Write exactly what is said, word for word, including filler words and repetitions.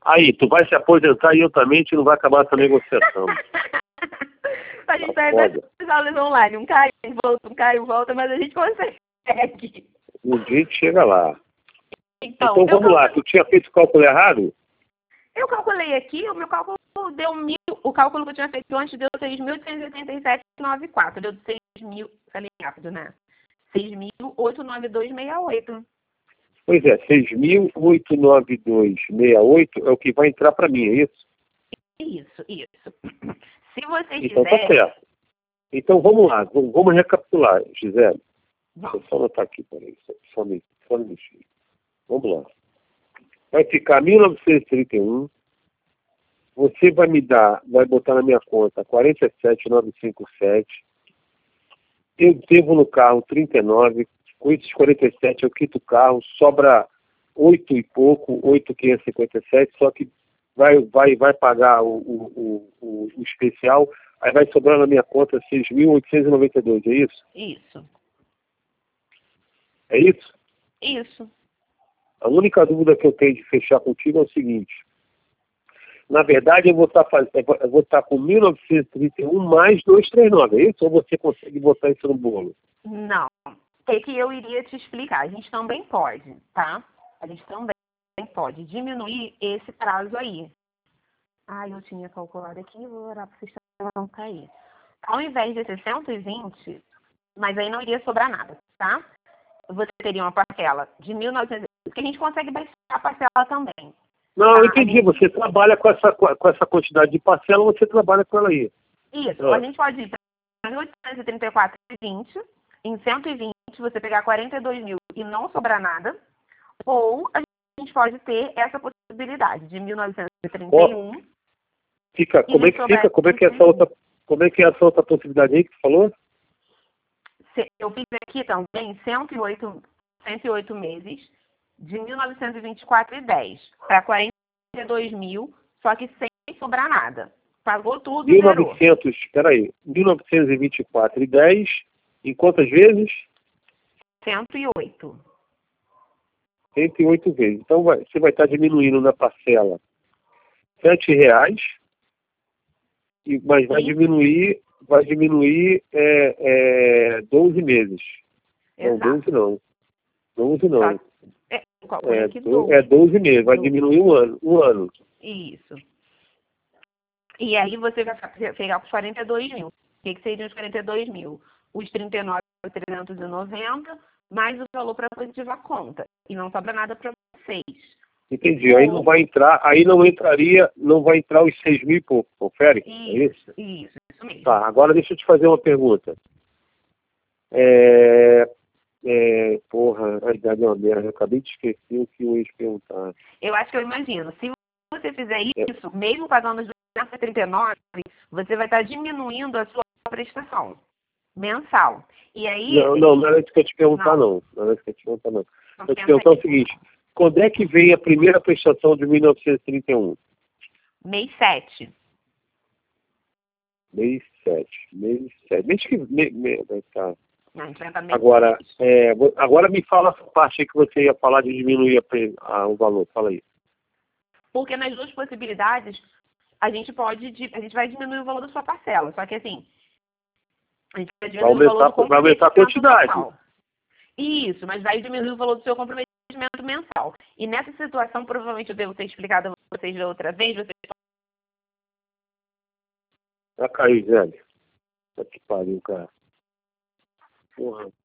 Aí, tu vai se aposentar e eu também, a gente não vai acabar essa negociação. A gente Tá vai foda. fazer aulas online, um cai, volta, um cai, volta, mas a gente consegue. Um dia a gente chega lá. Então, Então eu vamos lá, calculei, tu tinha feito o cálculo errado? eu calculei aqui, o meu cálculo deu mil, o cálculo que eu tinha feito antes deu seis mil oitocentos e oitenta e sete vírgula noventa e quatro, deu seis mil, falei rápido, né? seis mil oitocentos e noventa e dois vírgula sessenta e oito. Pois é, seis mil oitocentos e noventa e dois vírgula sessenta e oito é o que vai entrar para mim, é isso? Isso, isso. Se você Então tá quiser... certo. Então vamos lá, vamos, vamos recapitular, Gisele. Deixa eu Vamos. só anotar aqui, peraí, só, só, um- só um minutinho. Vamos lá. Vai ficar mil novecentos e trinta e um, você vai me dar, vai botar na minha conta quarenta e sete mil novecentos e cinquenta e sete, eu devo no carro trinta e nove, com esses quarenta e sete eu quito o carro, sobra oito e pouco, oito mil quinhentos e cinquenta e sete, só que vai, vai, vai pagar o, o, o, o, o especial, aí vai sobrar na minha conta seis mil oitocentos e noventa e dois, é isso? Isso. É isso? Isso. A única dúvida que eu tenho de fechar contigo é o seguinte. Na verdade, eu vou estar, faz... eu vou estar com mil novecentos e trinta e um mais duzentos e trinta e nove, é isso? Ou você consegue botar isso no bolo? Não. O que que eu iria te explicar? A gente também pode, tá? A gente também pode diminuir esse prazo aí. Ah, eu tinha calculado aqui, vou orar para o sistema não cair. Ao invés de ser cento e vinte, mas aí não iria sobrar nada, tá? Você teria uma parcela de mil e novecentos, que a gente consegue baixar a parcela também. Não, Tá? eu A entendi. gente, Você trabalha com essa, com essa quantidade de parcela, você trabalha com ela aí. isso, a Ah. gente pode ir para mil oitocentos e trinta e quatro vírgula vinte, em cento e vinte você pegar quarenta e dois mil e não sobrar nada, ou a gente pode ter essa possibilidade de mil novecentos e trinta e um. Ó, fica, E como não é que sobrar fica? Como é que é essa trinta e um. outra, como é que é essa outra possibilidade aí que tu falou? Se- Eu fiz aqui também cento e oito, cento e oito meses de mil novecentos e vinte e quatro vírgula dez para quarenta e dois mil, só que sem sobrar nada. Pagou tudo, mil e zerou. novecentos, peraí, mil novecentos e vinte e quatro e dez, em quantas vezes? cento e oito. cento e oito vezes. Então vai, você vai estar diminuindo na parcela sete reais, e, mas vai Sim. diminuir, vai diminuir é, é, doze meses. Não, doze Exato. não. doze Só, não. é, põe É, aqui do- doze. é doze meses, vai doze. diminuir um ano. Um ano. Isso. E aí você vai pegar os quarenta e dois mil. O que, que seriam os quarenta e dois mil? Os trinta e nove mil trezentos e noventa, mais o valor para positiva conta. E não sobra nada para vocês. Entendi. Aí não vai entrar, aí não entraria, não vai entrar os seis mil e pouco, confere? É isso? Isso, isso, isso mesmo. Tá, agora deixa eu te fazer uma pergunta. É, é, porra, a idade é uma merda. Eu acabei de esquecer o que eu ia te perguntar. Eu acho que eu imagino. Se você fizer É, isso, mesmo pagando os duzentos e trinta e nove, você vai estar diminuindo a sua prestação mensal. E aí... não, não, não era isso que eu ia te perguntar, Não, não. Não era isso que eu ia te perguntar, não. não Eu ia te pensa perguntar o aí. seguinte: quando é que vem a primeira prestação de mil novecentos e trinta e um? Mês sete. Mês sete. Mês sete. Mês que. Me, me, tá. Não, a gente vai estar mês Agora, seis. é, vo- agora me fala essa parte aí que você ia falar de diminuir a pre- a- o valor. Fala aí. Porque nas duas possibilidades, a gente pode, di- a gente vai diminuir o valor da sua parcela. Só que assim, a gente vai Vai diminuir o valor aumentar, do vai aumentar a comprometimento quantidade. mensal. Isso, mas vai diminuir o valor do seu comprometimento mensal. E nessa situação, provavelmente eu devo ter explicado a vocês da outra vez, vocês... Já caiu, Zé. Puta que pariu, cara. Porra.